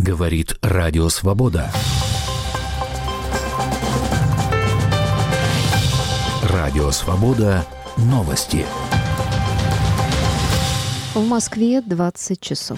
Говорит Радио Свобода. Радио Свобода. Новости. В Москве 20 часов.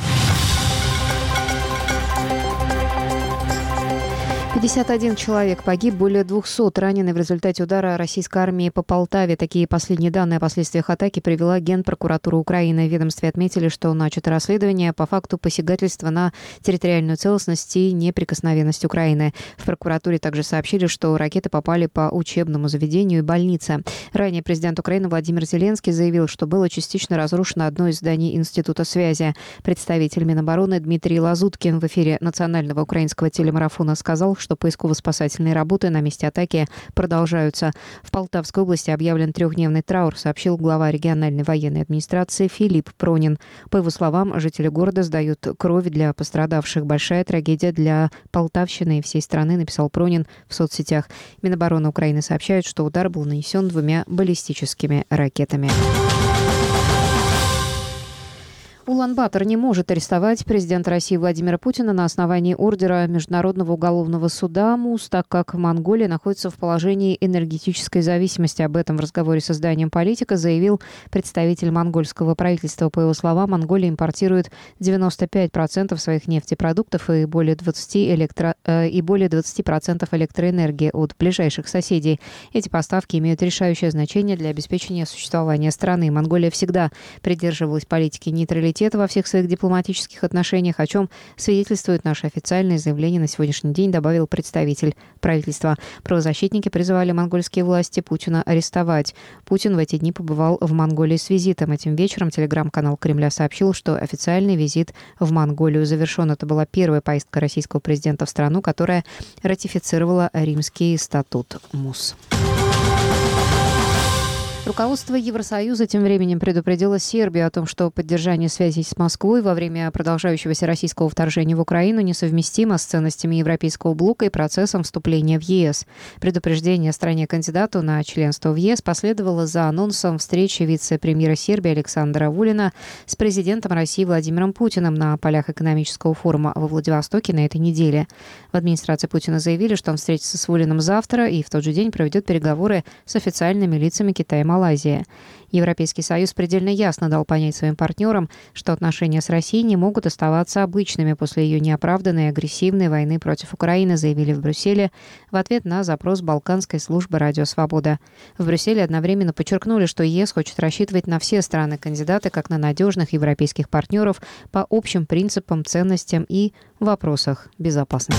51 человек погиб, более 200 ранены в результате удара российской армии по Полтаве. Такие последние данные о последствиях атаки привела Генпрокуратура Украины. В ведомстве отметили, что начато расследование по факту посягательства на территориальную целостность и неприкосновенность Украины. В прокуратуре также сообщили, что ракеты попали по учебному заведению и больнице. Ранее президент Украины Владимир Зеленский заявил, что было частично разрушено одно из зданий Института связи. Представитель Минобороны Дмитрий Лазуткин в эфире национального украинского телемарафона сказал, что поисково-спасательные работы на месте атаки продолжаются. В Полтавской области объявлен трехдневный траур, сообщил глава региональной военной администрации Филипп Пронин. По его словам, жители города сдают кровь для пострадавших. Большая трагедия для Полтавщины и всей страны, написал Пронин в соцсетях. Минобороны Украины сообщает, что удар был нанесен 2 баллистическими ракетами. Улан-Батор не может арестовать президента России Владимира Путина на основании ордера Международного уголовного суда МУС, так как Монголия находится в положении энергетической зависимости. Об этом в разговоре с изданием «Политика» заявил представитель монгольского правительства. По его словам, Монголия импортирует 95% своих нефтепродуктов и более 20% электроэнергии от ближайших соседей. Эти поставки имеют решающее значение для обеспечения существования страны. Монголия всегда придерживалась политики нейтралитета во всех своих дипломатических отношениях, о чем свидетельствует наше официальное заявление на сегодняшний день, добавил представитель правительства. Правозащитники призывали монгольские власти Путина арестовать. Путин в эти дни побывал в Монголии с визитом. Этим вечером телеграм-канал Кремля сообщил, что официальный визит в Монголию завершен. Это была первая поездка российского президента в страну, которая ратифицировала Римский статут МУС. Руководство Евросоюза тем временем предупредило Сербию о том, что поддержание связей с Москвой во время продолжающегося российского вторжения в Украину несовместимо с ценностями Европейского блока и процессом вступления в ЕС. Предупреждение стране-кандидату на членство в ЕС последовало за анонсом встречи вице-премьера Сербии Александра Вулина с президентом России Владимиром Путиным на полях экономического форума во Владивостоке на этой неделе. В администрации Путина заявили, что он встретится с Вулиным завтра и в тот же день проведет переговоры с официальными лицами Китая и Малайзии. Европейский Союз предельно ясно дал понять своим партнерам, что отношения с Россией не могут оставаться обычными после ее неоправданной и агрессивной войны против Украины, заявили в Брюсселе в ответ на запрос Балканской службы «Радио Свобода». В Брюсселе одновременно подчеркнули, что ЕС хочет рассчитывать на все страны-кандидаты как на надежных европейских партнеров по общим принципам, ценностям и вопросах безопасности.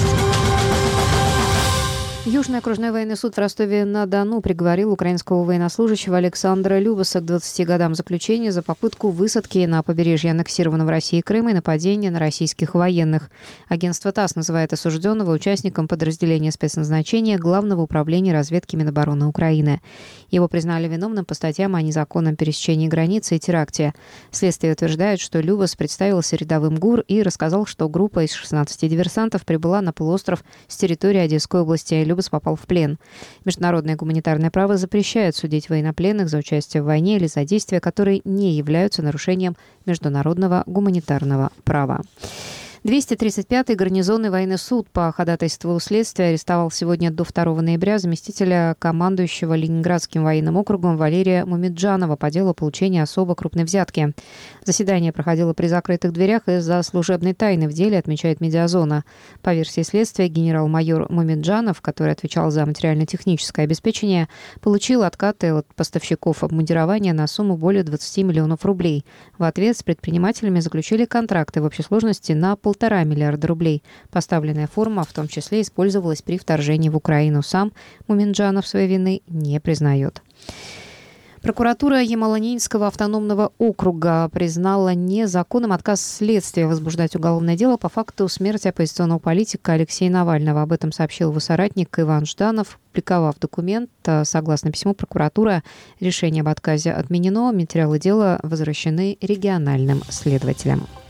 Южный окружной военный суд в Ростове-на-Дону приговорил украинского военнослужащего Александра Любаса к 20 годам заключения за попытку высадки на побережье аннексированного Россией Крыма и нападения на российских военных. Агентство ТАСС называет осужденного участником подразделения спецназначения Главного управления разведки Минобороны Украины. Его признали виновным по статьям о незаконном пересечении границы и теракте. Следствие утверждает, что Любас представился рядовым ГУР и рассказал, что группа из 16 диверсантов прибыла на полуостров с территории Одесской области. Любас попал в плен. Международное гуманитарное право запрещает судить военнопленных за участие в войне или за действия, которые не являются нарушением международного гуманитарного права. 235-й гарнизонный военный суд по ходатайству следствия арестовал сегодня до 2 ноября заместителя командующего Ленинградским военным округом Валерия Мумеджанова по делу получения особо крупной взятки. Заседание проходило при закрытых дверях из-за служебной тайны в деле, отмечает «Медиазона». По версии следствия, генерал-майор Мумеджанов, который отвечал за материально-техническое обеспечение, получил откаты от поставщиков обмундирования на сумму более 20 миллионов рублей. В ответ с предпринимателями заключили контракты в общей сложности на 1,5 миллиарда рублей. Поставленная форма в том числе использовалась при вторжении в Украину. Сам Мумеджанов своей вины не признает. Прокуратура Ямало-Ненецкого автономного округа признала незаконным отказ следствия возбуждать уголовное дело по факту смерти оппозиционного политика Алексея Навального. Об этом сообщил его соратник Иван Жданов, опубликовав документ. Согласно письму прокуратуры, решение об отказе отменено, материалы дела возвращены региональным следователям.